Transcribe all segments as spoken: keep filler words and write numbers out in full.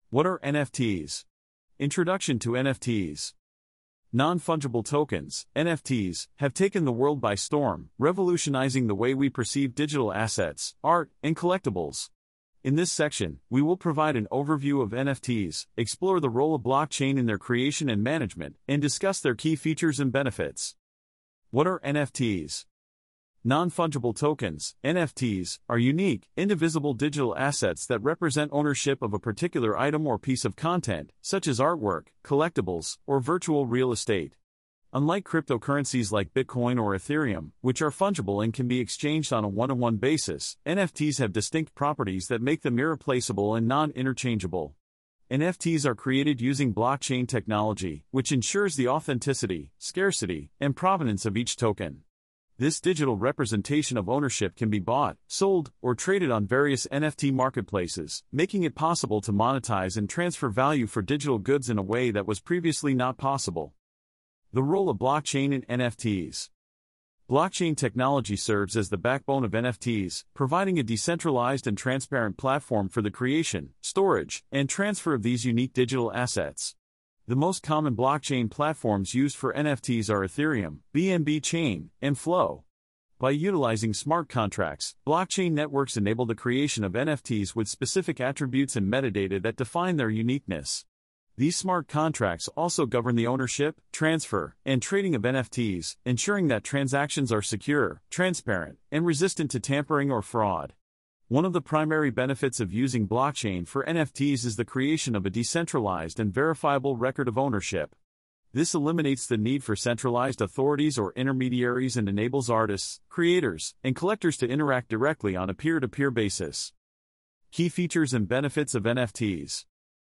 What are N F Ts? Introduction to N F Ts. Non-fungible tokens, N F Ts, have taken the world by storm, revolutionizing the way we perceive digital assets, art, and collectibles. In this section, we will provide an overview of N F Ts, explore the role of blockchain in their creation and management, and discuss their key features and benefits. What are N F Ts? Non-fungible tokens, N F Ts, are unique, indivisible digital assets that represent ownership of a particular item or piece of content, such as artwork, collectibles, or virtual real estate. Unlike cryptocurrencies like Bitcoin or Ethereum, which are fungible and can be exchanged on a one-to-one basis, N F Ts have distinct properties that make them irreplaceable and non-interchangeable. N F Ts are created using blockchain technology, which ensures the authenticity, scarcity, and provenance of each token. This digital representation of ownership can be bought, sold, or traded on various N F T marketplaces, making it possible to monetize and transfer value for digital goods in a way that was previously not possible. The role of blockchain in N F Ts. Blockchain technology serves as the backbone of N F Ts, providing a decentralized and transparent platform for the creation, storage, and transfer of these unique digital assets. The most common blockchain platforms used for N F Ts are Ethereum, B N B Chain, and Flow. By utilizing smart contracts, blockchain networks enable the creation of N F Ts with specific attributes and metadata that define their uniqueness. These smart contracts also govern the ownership, transfer, and trading of N F Ts, ensuring that transactions are secure, transparent, and resistant to tampering or fraud. One of the primary benefits of using blockchain for N F Ts is the creation of a decentralized and verifiable record of ownership. This eliminates the need for centralized authorities or intermediaries and enables artists, creators, and collectors to interact directly on a peer-to-peer basis. Key features and benefits of N F Ts.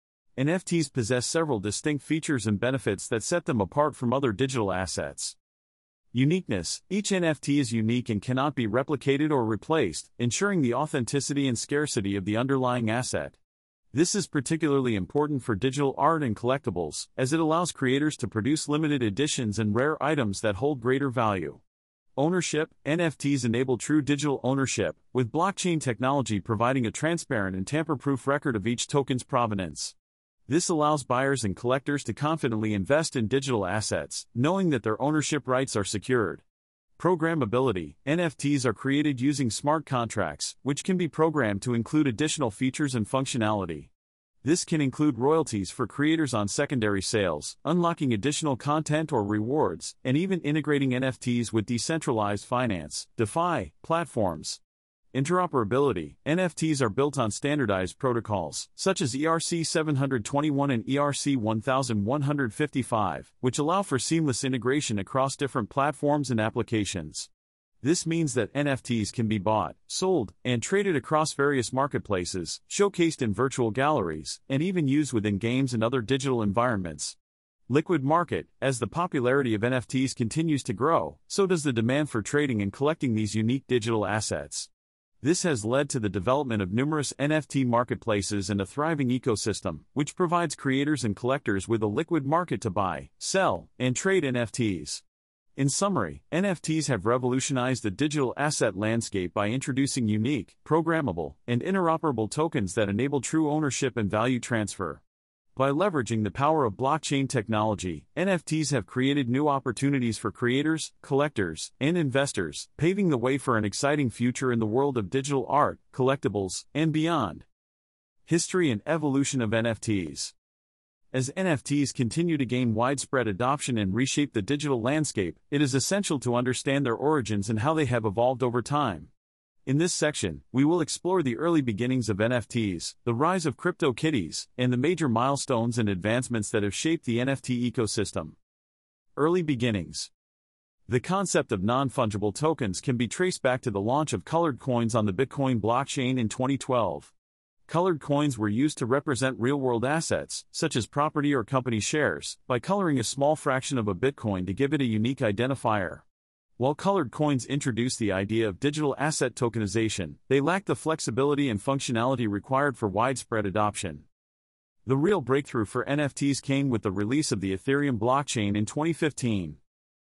N F Ts possess several distinct features and benefits that set them apart from other digital assets. Uniqueness. Each N F T is unique and cannot be replicated or replaced, ensuring the authenticity and scarcity of the underlying asset. This is particularly important for digital art and collectibles, as it allows creators to produce limited editions and rare items that hold greater value. Ownership. N F Ts enable true digital ownership, with blockchain technology providing a transparent and tamper-proof record of each token's provenance. This allows buyers and collectors to confidently invest in digital assets, knowing that their ownership rights are secured. Programmability. N F Ts are created using smart contracts, which can be programmed to include additional features and functionality. This can include royalties for creators on secondary sales, unlocking additional content or rewards, and even integrating N F Ts with decentralized finance, DeFi, platforms. Interoperability. N F Ts are built on standardized protocols, such as E R C seven twenty-one and E R C eleven fifty-five, which allow for seamless integration across different platforms and applications. This means that N F Ts can be bought, sold, and traded across various marketplaces, showcased in virtual galleries, and even used within games and other digital environments. Liquid market. As the popularity of N F Ts continues to grow, so does the demand for trading and collecting these unique digital assets. This has led to the development of numerous N F T marketplaces and a thriving ecosystem, which provides creators and collectors with a liquid market to buy, sell, and trade N F Ts. In summary, N F Ts have revolutionized the digital asset landscape by introducing unique, programmable, and interoperable tokens that enable true ownership and value transfer. By leveraging the power of blockchain technology, N F Ts have created new opportunities for creators, collectors, and investors, paving the way for an exciting future in the world of digital art, collectibles, and beyond. History and evolution of N F Ts. As N F Ts continue to gain widespread adoption and reshape the digital landscape, it is essential to understand their origins and how they have evolved over time. In this section, we will explore the early beginnings of N F Ts, the rise of CryptoKitties, and the major milestones and advancements that have shaped the N F T ecosystem. Early beginnings. The concept of non-fungible tokens can be traced back to the launch of colored coins on the Bitcoin blockchain in twenty twelve. Colored coins were used to represent real-world assets, such as property or company shares, by coloring a small fraction of a Bitcoin to give it a unique identifier. While colored coins introduced the idea of digital asset tokenization, they lacked the flexibility and functionality required for widespread adoption. The real breakthrough for N F Ts came with the release of the Ethereum blockchain in twenty fifteen.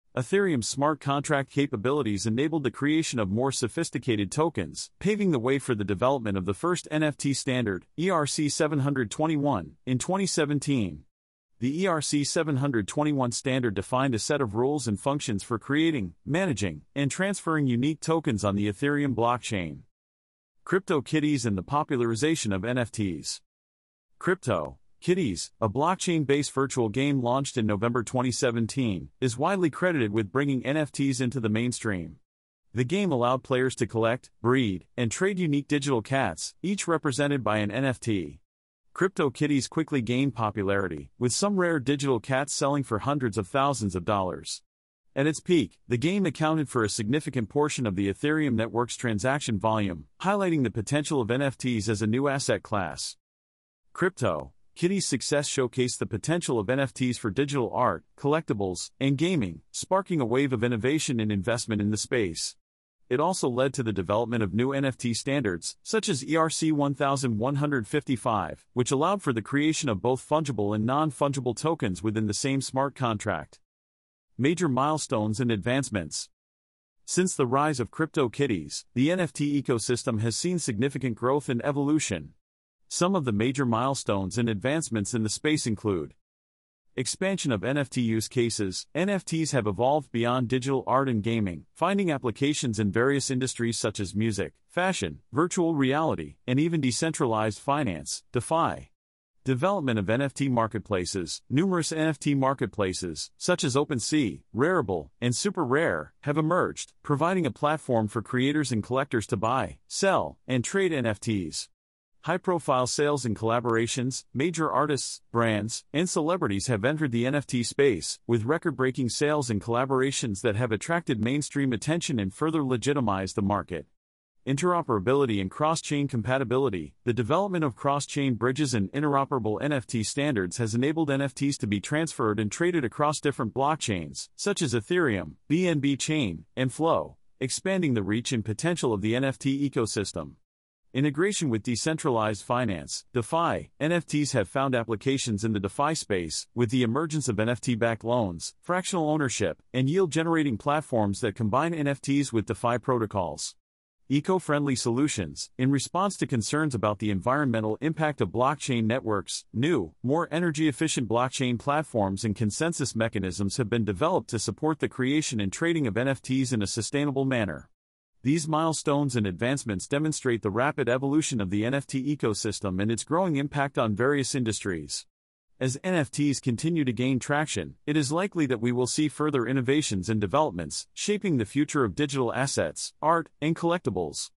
Ethereum's smart contract capabilities enabled the creation of more sophisticated tokens, paving the way for the development of the first N F T standard, E R C seven twenty-one, in twenty seventeen. The E R C seven twenty-one standard defined a set of rules and functions for creating, managing, and transferring unique tokens on the Ethereum blockchain. CryptoKitties and the popularization of N F Ts. CryptoKitties, a blockchain-based virtual game launched in November twenty seventeen, is widely credited with bringing N F Ts into the mainstream. The game allowed players to collect, breed, and trade unique digital cats, each represented by an N F T. CryptoKitties quickly gained popularity, with some rare digital cats selling for hundreds of thousands of dollars. At its peak, the game accounted for a significant portion of the Ethereum network's transaction volume, highlighting the potential of N F Ts as a new asset class. CryptoKitties' success showcased the potential of N F Ts for digital art, collectibles, and gaming, sparking a wave of innovation and investment in the space. It also led to the development of new N F T standards, such as E R C eleven fifty-five, which allowed for the creation of both fungible and non-fungible tokens within the same smart contract. Major milestones and advancements. Since the rise of CryptoKitties, the N F T ecosystem has seen significant growth and evolution. Some of the major milestones and advancements in the space include: expansion of N F T use cases. N F Ts have evolved beyond digital art and gaming, finding applications in various industries such as music, fashion, virtual reality, and even decentralized finance, DeFi. Development of N F T marketplaces. Numerous N F T marketplaces, such as OpenSea, Rarible, and SuperRare, have emerged, providing a platform for creators and collectors to buy, sell, and trade N F Ts. High-profile sales and collaborations. Major artists, brands, and celebrities have entered the N F T space, with record-breaking sales and collaborations that have attracted mainstream attention and further legitimized the market. Interoperability and cross-chain compatibility. The development of cross-chain bridges and interoperable N F T standards has enabled N F Ts to be transferred and traded across different blockchains, such as Ethereum, B N B Chain, and Flow, expanding the reach and potential of the N F T ecosystem. Integration with decentralized finance, DeFi. N F Ts have found applications in the DeFi space, with the emergence of N F T-backed loans, fractional ownership, and yield-generating platforms that combine N F Ts with DeFi protocols. Eco-friendly solutions. In response to concerns about the environmental impact of blockchain networks, new, more energy-efficient blockchain platforms and consensus mechanisms have been developed to support the creation and trading of N F Ts in a sustainable manner. These milestones and advancements demonstrate the rapid evolution of the N F T ecosystem and its growing impact on various industries. As N F Ts continue to gain traction, it is likely that we will see further innovations and developments, shaping the future of digital assets, art, and collectibles.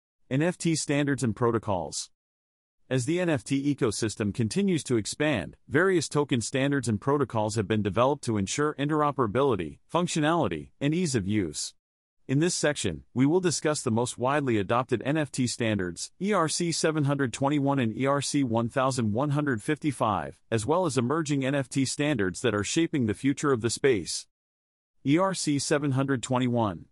N F T standards and protocols. As the N F T ecosystem continues to expand, various token standards and protocols have been developed to ensure interoperability, functionality, and ease of use. In this section, we will discuss the most widely adopted N F T standards, E R C seven twenty-one and E R C eleven fifty-five, as well as emerging N F T standards that are shaping the future of the space. E R C seven twenty-one.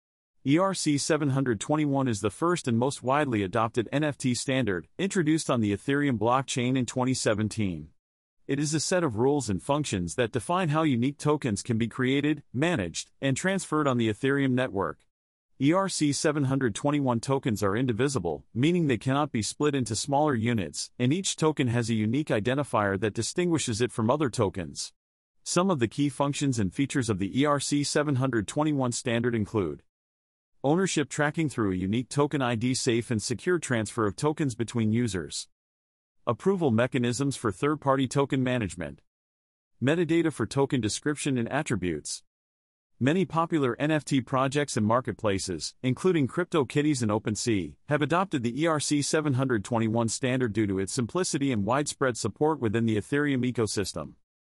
E R C seven twenty-one is the first and most widely adopted N F T standard, introduced on the Ethereum blockchain in twenty seventeen. It is a set of rules and functions that define how unique tokens can be created, managed, and transferred on the Ethereum network. E R C seven twenty-one tokens are indivisible, meaning they cannot be split into smaller units, and each token has a unique identifier that distinguishes it from other tokens. Some of the key functions and features of the E R C seven twenty-one standard include: ownership tracking through a unique token I D, safe and secure transfer of tokens between users. Approval mechanisms for third-party token management. Metadata for token description and attributes. Many popular N F T projects and marketplaces, including CryptoKitties and OpenSea, have adopted the E R C seven twenty-one standard due to its simplicity and widespread support within the Ethereum ecosystem.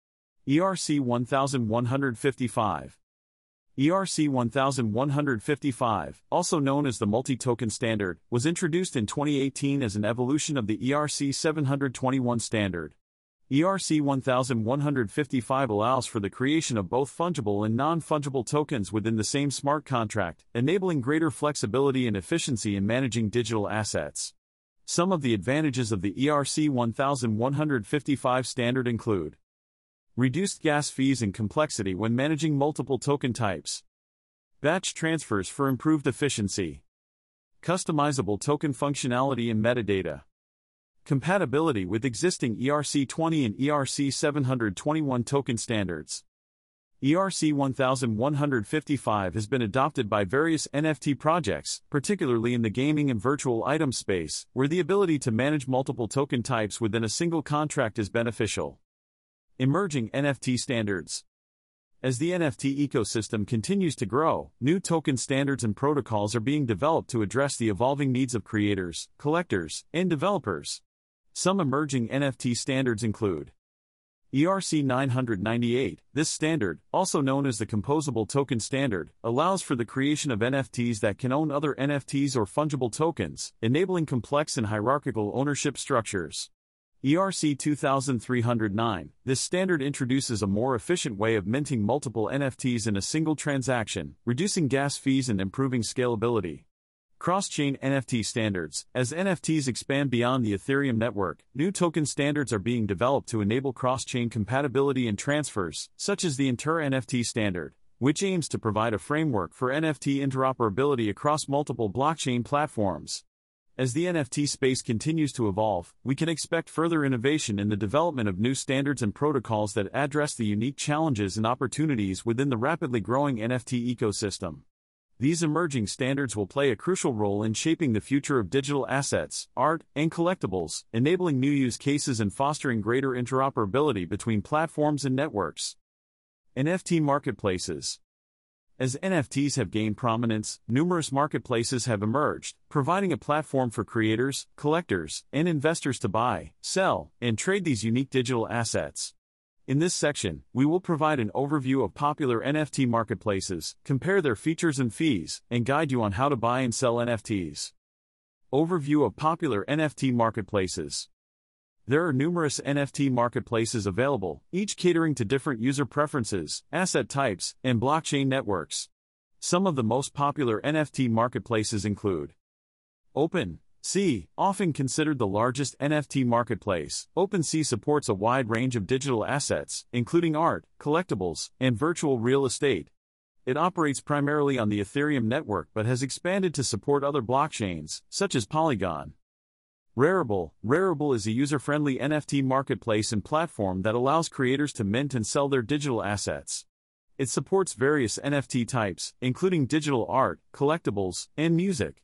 E R C eleven fifty-five. E R C eleven fifty-five, also known as the multi-token standard, was introduced in twenty eighteen as an evolution of the E R C seven twenty-one standard. E R C eleven fifty-five allows for the creation of both fungible and non-fungible tokens within the same smart contract, enabling greater flexibility and efficiency in managing digital assets. Some of the advantages of the E R C eleven fifty-five standard include: Reduced gas fees and complexity when managing multiple token types. Batch transfers for improved efficiency. Customizable token functionality and metadata. Compatibility with existing E R C twenty and E R C seven twenty-one token standards. E R C eleven fifty-five has been adopted by various N F T projects, particularly in the gaming and virtual item space, where the ability to manage multiple token types within a single contract is beneficial. Emerging N F T standards. As the N F T ecosystem continues to grow, new token standards and protocols are being developed to address the evolving needs of creators, collectors, and developers. Some emerging N F T standards include E R C nine ninety-eight. This standard, also known as the Composable Token Standard, allows for the creation of N F Ts that can own other N F Ts or fungible tokens, enabling complex and hierarchical ownership structures. E R C two three oh nine. This standard introduces a more efficient way of minting multiple N F Ts in a single transaction, reducing gas fees and improving scalability. Cross-chain N F T standards. As N F Ts expand beyond the Ethereum network, new token standards are being developed to enable cross-chain compatibility and transfers, such as the Inter N F T standard, which aims to provide a framework for N F T interoperability across multiple blockchain platforms. As the N F T space continues to evolve, we can expect further innovation in the development of new standards and protocols that address the unique challenges and opportunities within the rapidly growing N F T ecosystem. These emerging standards will play a crucial role in shaping the future of digital assets, art, and collectibles, enabling new use cases and fostering greater interoperability between platforms and networks. N F T marketplaces. As N F Ts have gained prominence, numerous marketplaces have emerged, providing a platform for creators, collectors, and investors to buy, sell, and trade these unique digital assets. In this section, we will provide an overview of popular N F T marketplaces, compare their features and fees, and guide you on how to buy and sell N F Ts. Overview of popular N F T marketplaces. There are numerous N F T marketplaces available, each catering to different user preferences, asset types, and blockchain networks. Some of the most popular N F T marketplaces include OpenSea, often considered the largest N F T marketplace. OpenSea supports a wide range of digital assets, including art, collectibles, and virtual real estate. It operates primarily on the Ethereum network but has expanded to support other blockchains, such as Polygon. Rarible. Rarible is a user-friendly N F T marketplace and platform that allows creators to mint and sell their digital assets. It supports various N F T types, including digital art, collectibles, and music.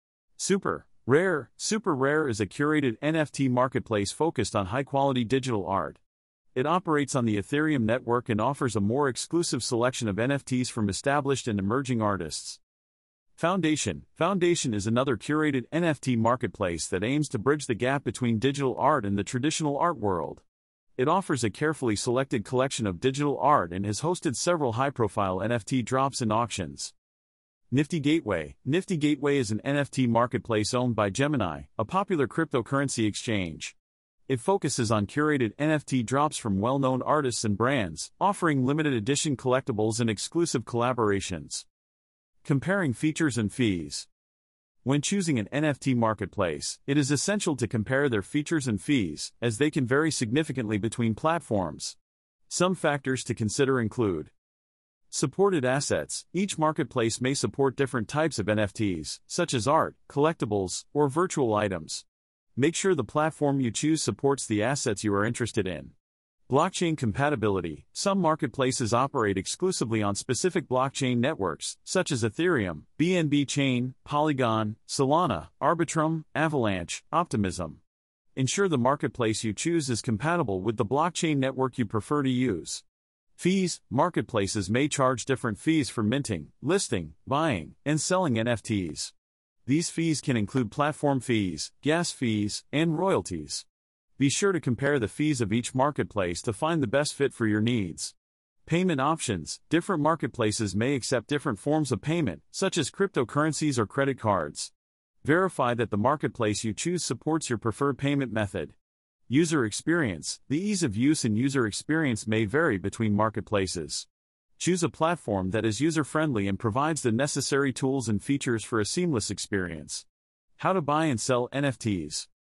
Super Rare. Super Rare is a curated N F T marketplace focused on high-quality digital art. It operates on the Ethereum network and offers a more exclusive selection of N F Ts from established and emerging artists. Foundation. Foundation is another curated N F T marketplace that aims to bridge the gap between digital art and the traditional art world. It offers a carefully selected collection of digital art and has hosted several high-profile N F T drops and auctions. Nifty Gateway. Nifty Gateway is an N F T marketplace owned by Gemini, a popular cryptocurrency exchange. It focuses on curated N F T drops from well-known artists and brands, offering limited edition collectibles and exclusive collaborations. Comparing features and fees. When choosing an N F T marketplace, it is essential to compare their features and fees, as they can vary significantly between platforms. Some factors to consider include supported assets. Each marketplace may support different types of N F Ts, such as art, collectibles, or virtual items. Make sure the platform you choose supports the assets you are interested in. Blockchain compatibility. Some marketplaces operate exclusively on specific blockchain networks, such as Ethereum, B N B Chain, Polygon, Solana, Arbitrum, Avalanche, Optimism. Ensure the marketplace you choose is compatible with the blockchain network you prefer to use. Fees. Marketplaces may charge different fees for minting, listing, buying, and selling N F Ts. These fees can include platform fees, gas fees, and royalties. Be sure to compare the fees of each marketplace to find the best fit for your needs. Payment options. Different marketplaces may accept different forms of payment, such as cryptocurrencies or credit cards. Verify that the marketplace you choose supports your preferred payment method. User experience. The ease of use and user experience may vary between marketplaces. Choose a platform that is user-friendly and provides the necessary tools and features for a seamless experience. How to buy and sell N F Ts.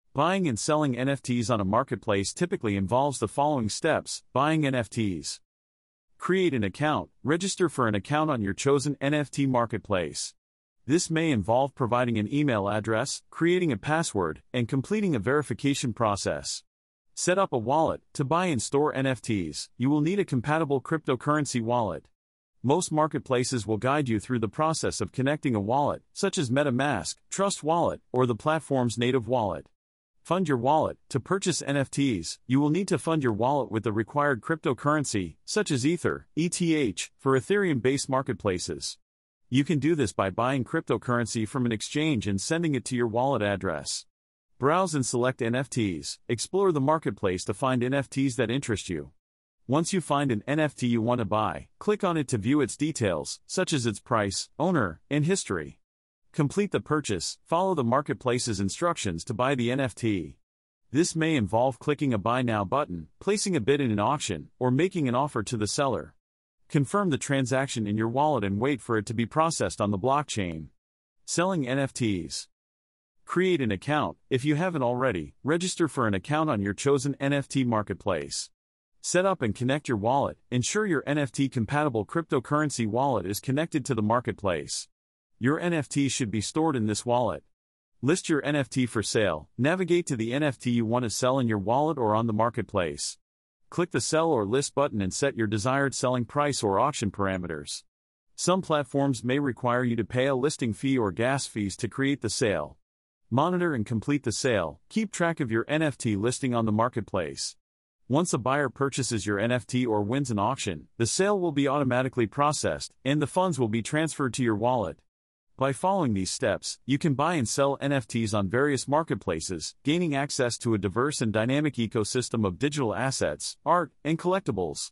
Buying and selling N F Ts on a marketplace typically involves the following steps. Buying N F Ts. Create an account. Register for an account on your chosen N F T marketplace. This may involve providing an email address, creating a password, and completing a verification process. Set up a wallet. To buy and store N F Ts, you will need a compatible cryptocurrency wallet. Most marketplaces will guide you through the process of connecting a wallet, such as MetaMask, Trust Wallet, or the platform's native wallet. Fund your wallet. To purchase N F Ts, you will need to fund your wallet with the required cryptocurrency, such as Ether, E T H, for Ethereum-based marketplaces. You can do this by buying cryptocurrency from an exchange and sending it to your wallet address. Browse and select N F Ts. Explore the marketplace to find N F Ts that interest you. Once you find an N F T you want to buy, click on it to view its details, such as its price, owner, and history. Complete the purchase. Follow the marketplace's instructions to buy the N F T. This may involve clicking a Buy Now button, placing a bid in an auction, or making an offer to the seller. Confirm the transaction in your wallet and wait for it to be processed on the blockchain. Selling N F Ts. Create an account. If you haven't already, register for an account on your chosen N F T marketplace. Set up and connect your wallet. Ensure your N F T-compatible cryptocurrency wallet is connected to the marketplace. Your N F T should be stored in this wallet. List your N F T for sale. Navigate to the N F T you want to sell in your wallet or on the marketplace. Click the Sell or List button and set your desired selling price or auction parameters. Some platforms may require you to pay a listing fee or gas fees to create the sale. Monitor and complete the sale. Keep track of your N F T listing on the marketplace. Once a buyer purchases your N F T or wins an auction, the sale will be automatically processed, and the funds will be transferred to your wallet. By following these steps, you can buy and sell N F Ts on various marketplaces, gaining access to a diverse and dynamic ecosystem of digital assets, art, and collectibles.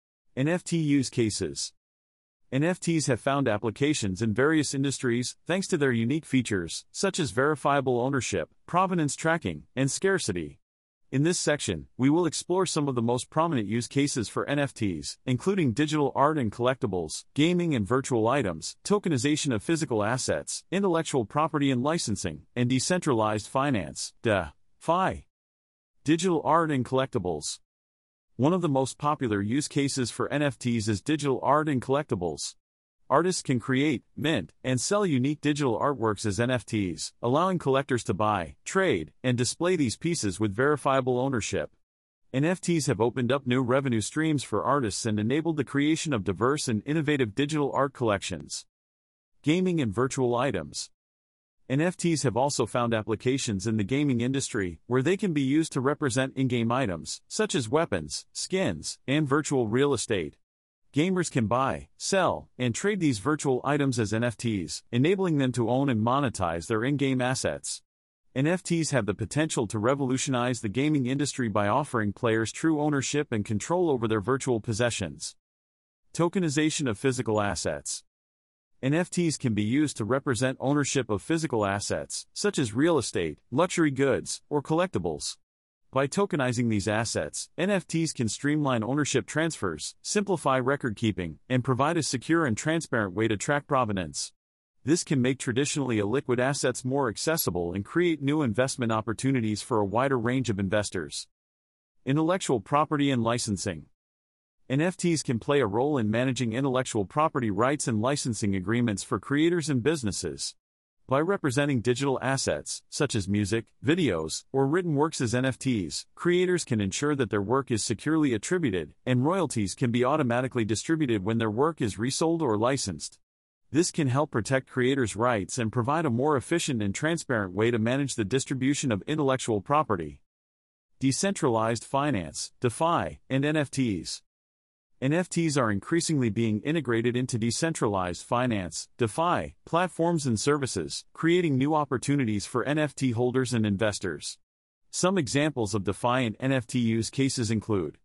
N F T use cases. N F Ts have found applications in various industries thanks to their unique features, such as verifiable ownership, provenance tracking, and scarcity. In this section, we will explore some of the most prominent use cases for N F Ts, including digital art and collectibles, gaming and virtual items, tokenization of physical assets, intellectual property and licensing, and decentralized finance, DeFi. Digital art and collectibles. One of the most popular use cases for N F Ts is digital art and collectibles. Artists can create, mint, and sell unique digital artworks as N F Ts, allowing collectors to buy, trade, and display these pieces with verifiable ownership. N F Ts have opened up new revenue streams for artists and enabled the creation of diverse and innovative digital art collections. Gaming and virtual items. N F Ts have also found applications in the gaming industry, where they can be used to represent in-game items, such as weapons, skins, and virtual real estate. Gamers can buy, sell, and trade these virtual items as N F Ts, enabling them to own and monetize their in-game assets. N F Ts have the potential to revolutionize the gaming industry by offering players true ownership and control over their virtual possessions. Tokenization of physical assets. N F Ts can be used to represent ownership of physical assets, such as real estate, luxury goods, or collectibles. By tokenizing these assets, N F Ts can streamline ownership transfers, simplify record-keeping, and provide a secure and transparent way to track provenance. This can make traditionally illiquid assets more accessible and create new investment opportunities for a wider range of investors. Intellectual property and licensing. N F Ts can play a role in managing intellectual property rights and licensing agreements for creators and businesses. By representing digital assets, such as music, videos, or written works as N F Ts, creators can ensure that their work is securely attributed, and royalties can be automatically distributed when their work is resold or licensed. This can help protect creators' rights and provide a more efficient and transparent way to manage the distribution of intellectual property. Decentralized finance, DeFi, and N F Ts. N F Ts are increasingly being integrated into decentralized finance, DeFi, platforms and services, creating new opportunities for N F T holders and investors. Some examples of DeFi and N F T use cases include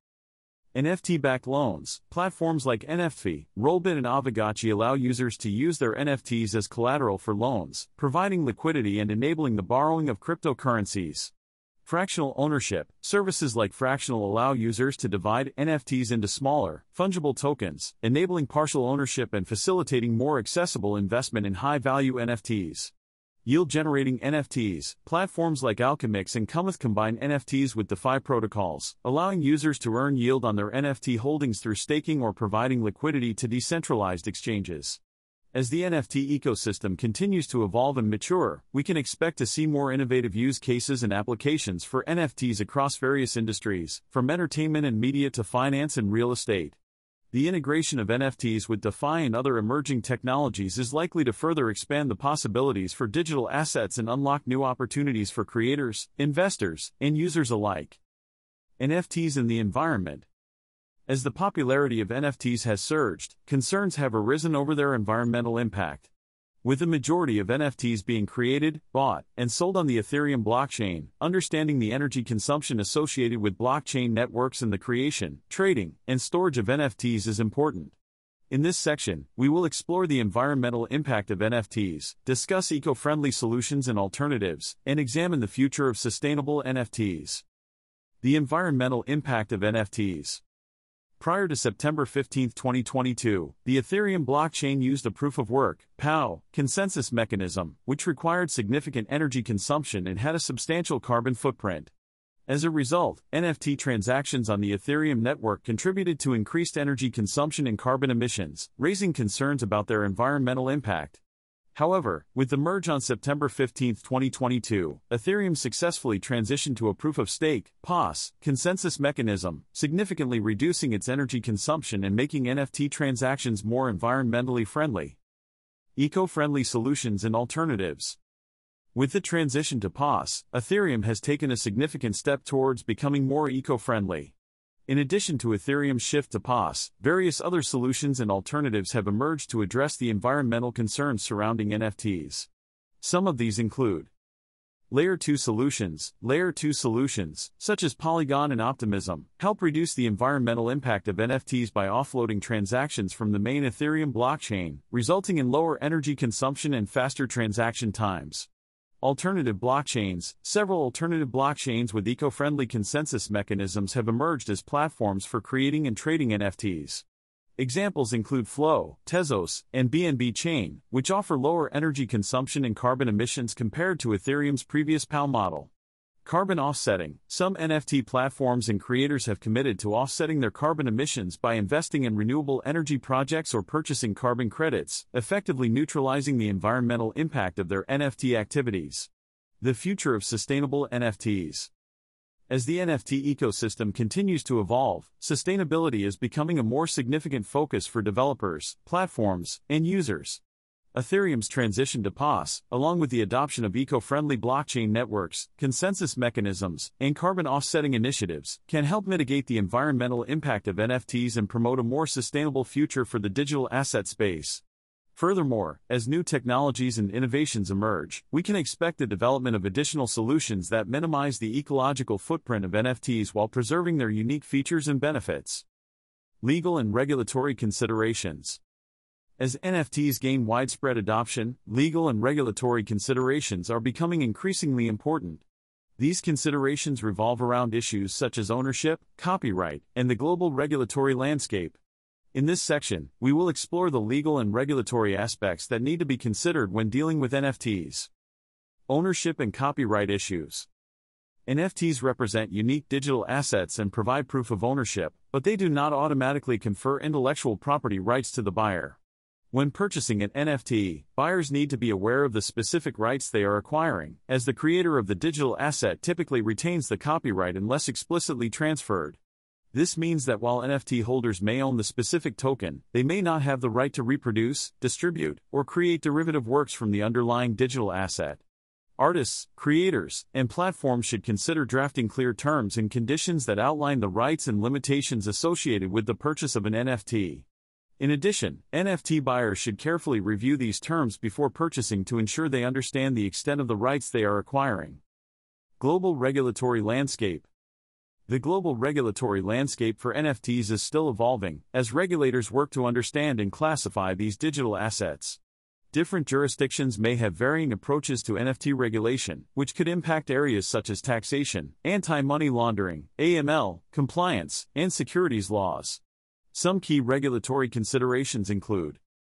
N F T-backed loans. Platforms like N F T, Rollbit and Aavegotchi allow users to use their N F Ts as collateral for loans, providing liquidity and enabling the borrowing of cryptocurrencies. Fractional ownership. Services like Fractional allow users to divide N F Ts into smaller, fungible tokens, enabling partial ownership and facilitating more accessible investment in high-value N F Ts. Yield-generating N F Ts. Platforms like Alchemix and Cometh combine N F Ts with DeFi protocols, allowing users to earn yield on their N F T holdings through staking or providing liquidity to decentralized exchanges. As the N F T ecosystem continues to evolve and mature, we can expect to see more innovative use cases and applications for N F Ts across various industries, from entertainment and media to finance and real estate. The integration of N F Ts with DeFi and other emerging technologies is likely to further expand the possibilities for digital assets and unlock new opportunities for creators, investors, and users alike. N F Ts in the environment. As the popularity of N F Ts has surged, concerns have arisen over their environmental impact. With the majority of N F Ts being created, bought, and sold on the Ethereum blockchain, understanding the energy consumption associated with blockchain networks and the creation, trading, and storage of N F Ts is important. In this section, we will explore the environmental impact of N F Ts, discuss eco-friendly solutions and alternatives, and examine the future of sustainable N F Ts. The environmental impact of N F Ts. Prior to September fifteenth, twenty twenty-two, the Ethereum blockchain used a proof-of-work (P O W) consensus mechanism, which required significant energy consumption and had a substantial carbon footprint. As a result, N F T transactions on the Ethereum network contributed to increased energy consumption and carbon emissions, raising concerns about their environmental impact. However, with the merge on September fifteenth, twenty twenty-two, Ethereum successfully transitioned to a proof-of-stake (P O S) consensus mechanism, significantly reducing its energy consumption and making N F T transactions more environmentally friendly. Eco-friendly solutions and alternatives. With the transition to P O S, Ethereum has taken a significant step towards becoming more eco-friendly. In addition to Ethereum's shift to P O S, various other solutions and alternatives have emerged to address the environmental concerns surrounding N F Ts. Some of these include Layer two solutions. Layer two solutions, such as Polygon and Optimism, help reduce the environmental impact of N F Ts by offloading transactions from the main Ethereum blockchain, resulting in lower energy consumption and faster transaction times. Alternative blockchains. Several alternative blockchains with eco-friendly consensus mechanisms have emerged as platforms for creating and trading N F Ts. Examples include Flow, Tezos, and B N B Chain, which offer lower energy consumption and carbon emissions compared to Ethereum's previous P O W model. Carbon offsetting. Some N F T platforms and creators have committed to offsetting their carbon emissions by investing in renewable energy projects or purchasing carbon credits, effectively neutralizing the environmental impact of their N F T activities. The future of sustainable N F Ts. As the N F T ecosystem continues to evolve, sustainability is becoming a more significant focus for developers, platforms, and users. Ethereum's transition to P O S, along with the adoption of eco-friendly blockchain networks, consensus mechanisms, and carbon offsetting initiatives, can help mitigate the environmental impact of N F Ts and promote a more sustainable future for the digital asset space. Furthermore, as new technologies and innovations emerge, we can expect the development of additional solutions that minimize the ecological footprint of N F Ts while preserving their unique features and benefits. Legal and regulatory considerations. As N F Ts gain widespread adoption, legal and regulatory considerations are becoming increasingly important. These considerations revolve around issues such as ownership, copyright, and the global regulatory landscape. In this section, we will explore the legal and regulatory aspects that need to be considered when dealing with N F Ts. Ownership and copyright issues. N F Ts represent unique digital assets and provide proof of ownership, but they do not automatically confer intellectual property rights to the buyer. When purchasing an N F T, buyers need to be aware of the specific rights they are acquiring, as the creator of the digital asset typically retains the copyright unless explicitly transferred. This means that while N F T holders may own the specific token, they may not have the right to reproduce, distribute, or create derivative works from the underlying digital asset. Artists, creators, and platforms should consider drafting clear terms and conditions that outline the rights and limitations associated with the purchase of an N F T. In addition, N F T buyers should carefully review these terms before purchasing to ensure they understand the extent of the rights they are acquiring. Global regulatory landscape. The global regulatory landscape for N F Ts is still evolving, as regulators work to understand and classify these digital assets. Different jurisdictions may have varying approaches to N F T regulation, which could impact areas such as taxation, anti-money laundering, A M L, compliance, and securities laws. Some key regulatory considerations include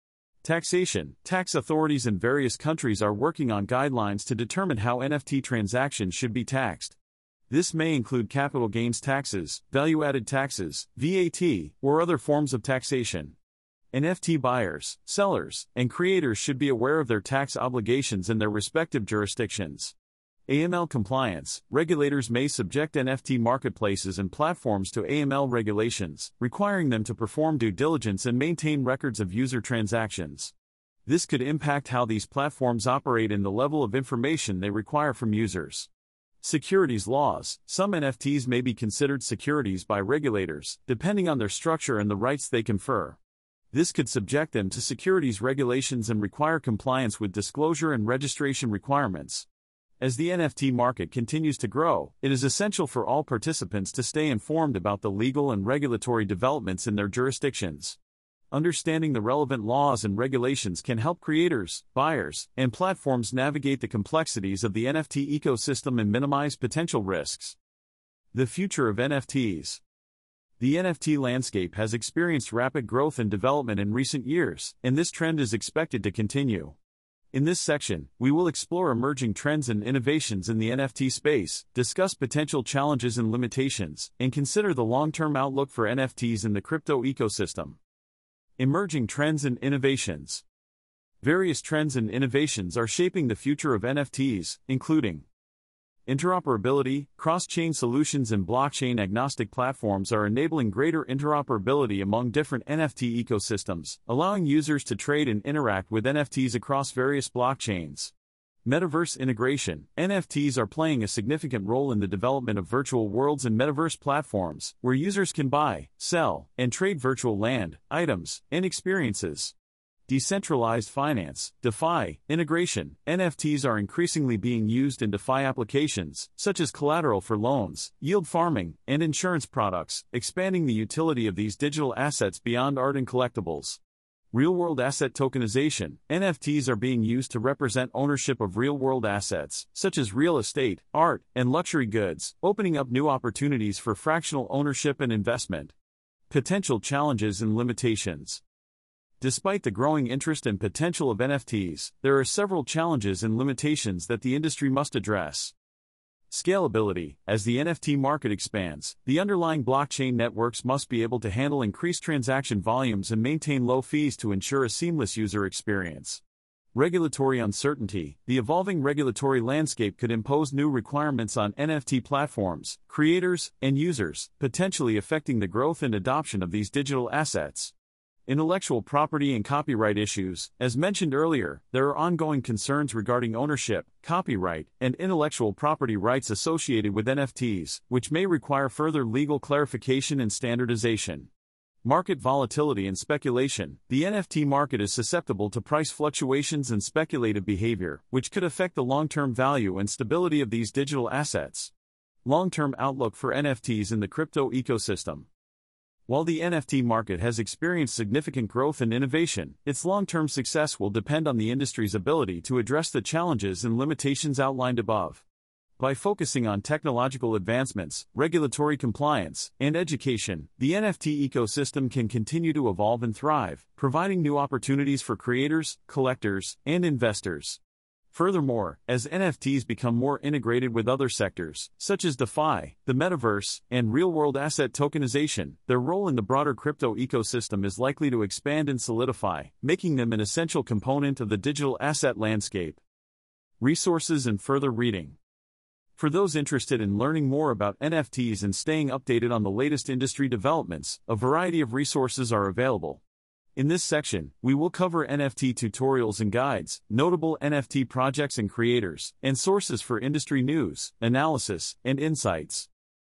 Taxation. Tax authorities in various countries are working on guidelines to determine how N F T transactions should be taxed. This may include capital gains taxes, value-added taxes, V A T, or other forms of taxation. N F T buyers, sellers, and creators should be aware of their tax obligations in their respective jurisdictions. A M L compliance. Regulators may subject N F T marketplaces and platforms to A M L regulations, requiring them to perform due diligence and maintain records of user transactions. This could impact how these platforms operate and the level of information they require from users. Securities laws. Some N F Ts may be considered securities by regulators, depending on their structure and the rights they confer. This could subject them to securities regulations and require compliance with disclosure and registration requirements. As the N F T market continues to grow, it is essential for all participants to stay informed about the legal and regulatory developments in their jurisdictions. Understanding the relevant laws and regulations can help creators, buyers, and platforms navigate the complexities of the N F T ecosystem and minimize potential risks. The future of N F Ts. The N F T landscape has experienced rapid growth and development in recent years, and this trend is expected to continue. In this section, we will explore emerging trends and innovations in the N F T space, discuss potential challenges and limitations, and consider the long-term outlook for N F Ts in the crypto ecosystem. Emerging trends and innovations. Various trends and innovations are shaping the future of N F Ts, including interoperability. Cross-chain solutions and blockchain-agnostic platforms are enabling greater interoperability among different N F T ecosystems, allowing users to trade and interact with N F Ts across various blockchains. Metaverse integration. N F Ts are playing a significant role in the development of virtual worlds and metaverse platforms, where users can buy, sell, and trade virtual land, items, and experiences. Decentralized finance, DeFi, integration. N F Ts are increasingly being used in DeFi applications, such as collateral for loans, yield farming, and insurance products, expanding the utility of these digital assets beyond art and collectibles. Real-world asset tokenization. N F Ts are being used to represent ownership of real-world assets, such as real estate, art, and luxury goods, opening up new opportunities for fractional ownership and investment. Potential challenges and limitations. Despite the growing interest and potential of N F Ts, there are several challenges and limitations that the industry must address. Scalability. As the N F T market expands, the underlying blockchain networks must be able to handle increased transaction volumes and maintain low fees to ensure a seamless user experience. Regulatory uncertainty. The evolving regulatory landscape could impose new requirements on N F T platforms, creators, and users, potentially affecting the growth and adoption of these digital assets. Intellectual property and copyright issues. As mentioned earlier, there are ongoing concerns regarding ownership, copyright, and intellectual property rights associated with N F Ts, which may require further legal clarification and standardization. Market volatility and speculation. The N F T market is susceptible to price fluctuations and speculative behavior, which could affect the long-term value and stability of these digital assets. Long-term outlook for N F Ts in the crypto ecosystem. While the N F T market has experienced significant growth and innovation, its long-term success will depend on the industry's ability to address the challenges and limitations outlined above. By focusing on technological advancements, regulatory compliance, and education, the N F T ecosystem can continue to evolve and thrive, providing new opportunities for creators, collectors, and investors. Furthermore, as N F Ts become more integrated with other sectors, such as DeFi, the metaverse, and real-world asset tokenization, their role in the broader crypto ecosystem is likely to expand and solidify, making them an essential component of the digital asset landscape. Resources and further reading. For those interested in learning more about N F Ts and staying updated on the latest industry developments, a variety of resources are available. In this section, we will cover N F T tutorials and guides, notable N F T projects and creators, and sources for industry news, analysis, and insights.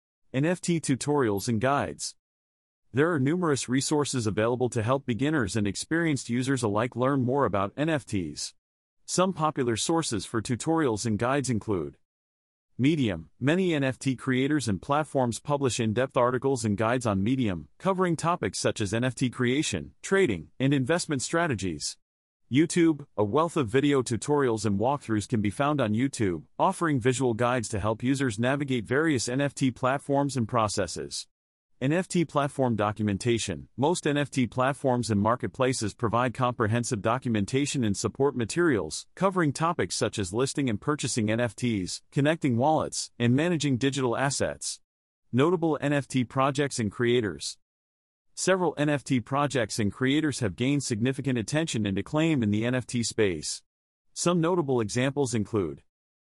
N F T tutorials and guides. There are numerous resources available to help beginners and experienced users alike learn more about N F Ts. Some popular sources for tutorials and guides include Medium. Many N F T creators and platforms publish in-depth articles and guides on Medium, covering topics such as N F T creation, trading, and investment strategies. YouTube. A wealth of video tutorials and walkthroughs can be found on YouTube, offering visual guides to help users navigate various N F T platforms and processes. N F T platform documentation. Most N F T platforms and marketplaces provide comprehensive documentation and support materials, covering topics such as listing and purchasing N F Ts, connecting wallets, and managing digital assets. Notable N F T projects and creators. Several N F T projects and creators have gained significant attention and acclaim in the N F T space. Some notable examples include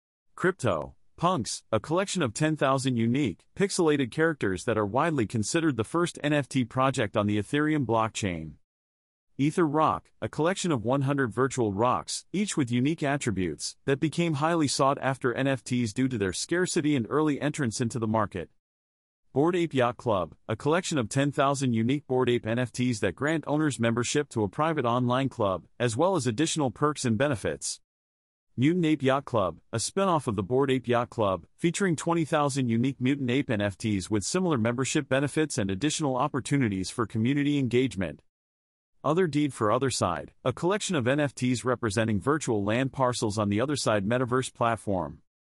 Crypto Punks, a collection of ten thousand unique, pixelated characters that are widely considered the first N F T project on the Ethereum blockchain. Ether Rock, a collection of one hundred virtual rocks, each with unique attributes, that became highly sought-after N F Ts due to their scarcity and early entrance into the market. Bored Ape Yacht Club, a collection of ten thousand unique Bored Ape N F Ts that grant owners membership to a private online club, as well as additional perks and benefits. Mutant Ape Yacht Club, a spin-off of the Bored Ape Yacht Club, featuring twenty thousand unique Mutant Ape N F Ts with similar membership benefits and additional opportunities for community engagement. Other Deed for Otherside, a collection of N F Ts representing virtual land parcels on the Otherside metaverse platform.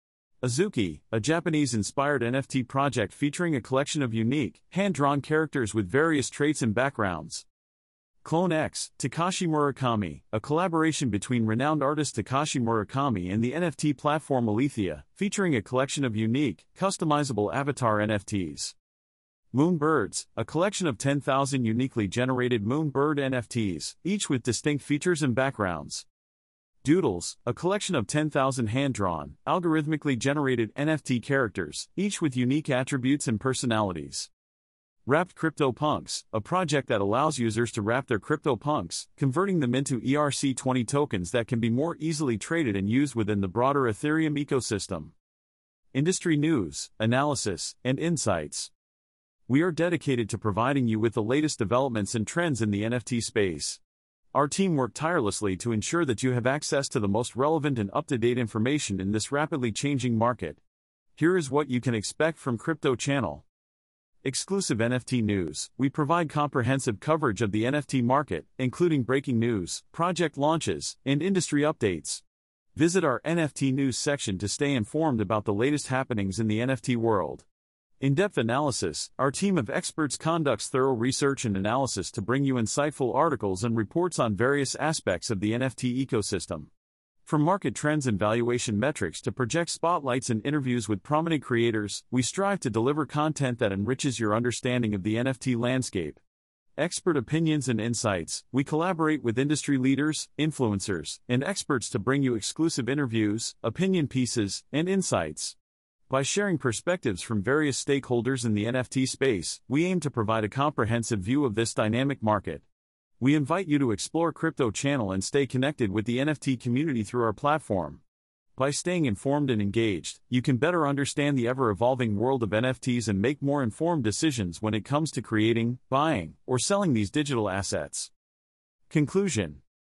Azuki, a Japanese-inspired N F T project featuring a collection of unique, hand-drawn characters with various traits and backgrounds. Clone X, Takashi Murakami, a collaboration between renowned artist Takashi Murakami and the N F T platform Alethea, featuring a collection of unique, customizable avatar N F Ts. Moonbirds, a collection of ten thousand uniquely generated Moonbird N F Ts, each with distinct features and backgrounds. Doodles, a collection of ten thousand hand-drawn, algorithmically generated N F T characters, each with unique attributes and personalities. Wrapped CryptoPunks, a project that allows users to wrap their CryptoPunks, converting them into E R C twenty tokens that can be more easily traded and used within the broader Ethereum ecosystem. Industry news, analysis, and insights. We are dedicated to providing you with the latest developments and trends in the N F T space. Our team worked tirelessly to ensure that you have access to the most relevant and up-to-date information in this rapidly changing market. Here is what you can expect from Crypto Channel. Exclusive N F T news. We provide comprehensive coverage of the N F T market, including breaking news, project launches, and industry updates. Visit our N F T news section to stay informed about the latest happenings in the N F T world. In-depth analysis. Our team of experts conducts thorough research and analysis to bring you insightful articles and reports on various aspects of the N F T ecosystem. From market trends and valuation metrics to project spotlights and interviews with prominent creators, we strive to deliver content that enriches your understanding of the N F T landscape. Expert opinions and insights. We collaborate with industry leaders, influencers, and experts to bring you exclusive interviews, opinion pieces, and insights. By sharing perspectives from various stakeholders in the N F T space, we aim to provide a comprehensive view of this dynamic market. We invite you to explore Crypto Channel and stay connected with the N F T community through our platform. By staying informed and engaged, you can better understand the ever-evolving world of N F Ts and make more informed decisions when it comes to creating, buying, or selling these digital assets. Conclusion.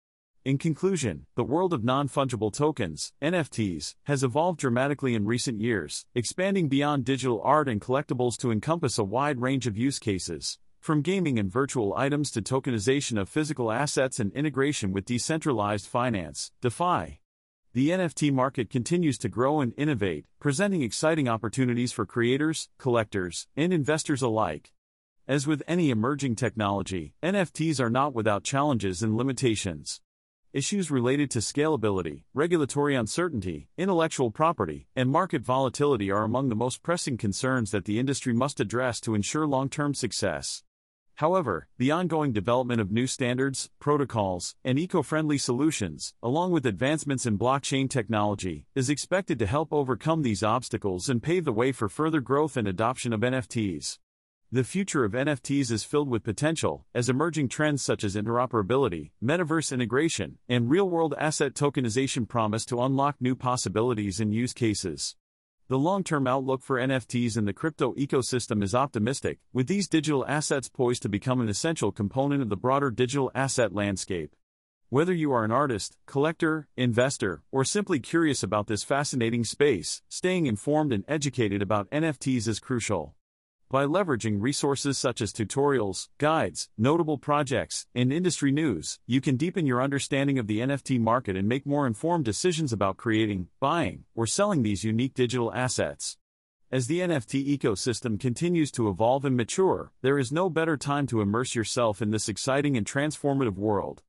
In conclusion, the world of non-fungible tokens, N F Ts, has evolved dramatically in recent years, expanding beyond digital art and collectibles to encompass a wide range of use cases. From gaming and virtual items to tokenization of physical assets and integration with decentralized finance, DeFi. The N F T market continues to grow and innovate, presenting exciting opportunities for creators, collectors, and investors alike. As with any emerging technology, N F Ts are not without challenges and limitations. Issues related to scalability, regulatory uncertainty, intellectual property, and market volatility are among the most pressing concerns that the industry must address to ensure long-term success. However, the ongoing development of new standards, protocols, and eco-friendly solutions, along with advancements in blockchain technology, is expected to help overcome these obstacles and pave the way for further growth and adoption of N F Ts. The future of N F Ts is filled with potential, as emerging trends such as interoperability, metaverse integration, and real-world asset tokenization promise to unlock new possibilities and use cases. The long-term outlook for N F Ts in the crypto ecosystem is optimistic, with these digital assets poised to become an essential component of the broader digital asset landscape. Whether you are an artist, collector, investor, or simply curious about this fascinating space, staying informed and educated about N F Ts is crucial. By leveraging resources such as tutorials, guides, notable projects, and industry news, you can deepen your understanding of the N F T market and make more informed decisions about creating, buying, or selling these unique digital assets. As the N F T ecosystem continues to evolve and mature, there is no better time to immerse yourself in this exciting and transformative world.